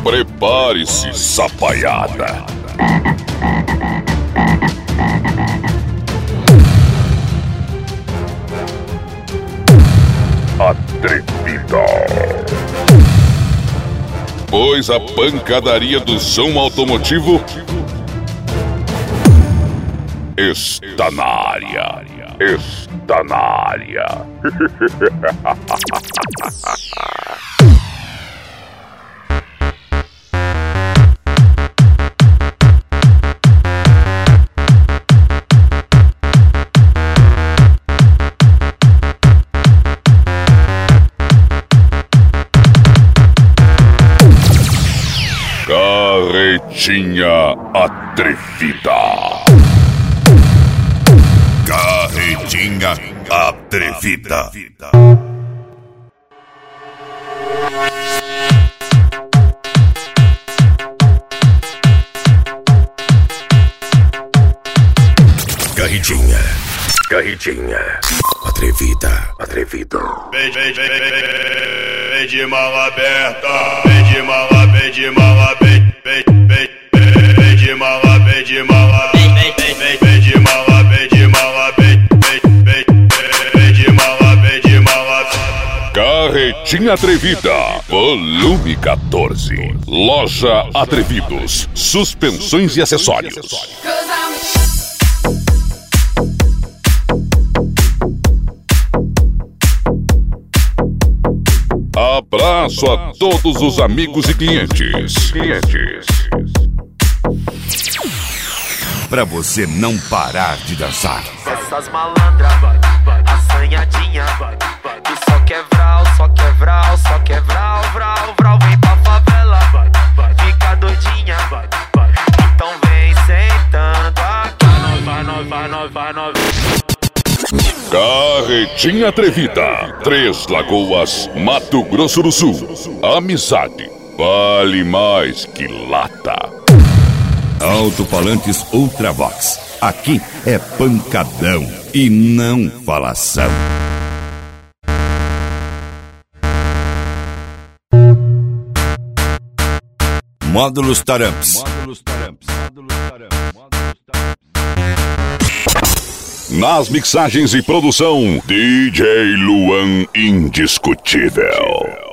Prepare-se, sapaiada. Atrevida. Pois a pancadaria do som automotivo está na área. Está na área. Carretinha atrevida. Carretinha atrevida. Carretinha atrevida. Vem de mala aberta, vem de mala, vem de mala, vem de mala, vem de mala, vem de mala, vem de mala, vem de mala, vem de mala. Carretinha Atrevida, volume 14. Loja Atrevidos, suspensões e acessórios. Abraço a todos os amigos e clientes. Pra você não parar de dançar. Essas malandras, assanhadinha, tu só quer vral, vral, vem pra favela, fica doidinha, então vem sentando aqui. Vai, Carretinha Atrevida, Três Lagoas, Mato Grosso do Sul. Amizade vale mais que lata. Alto-falantes Ultravox. Aqui é pancadão e não falação. Módulos Taramps. Nas mixagens e produção, DJ Luan Indiscutível.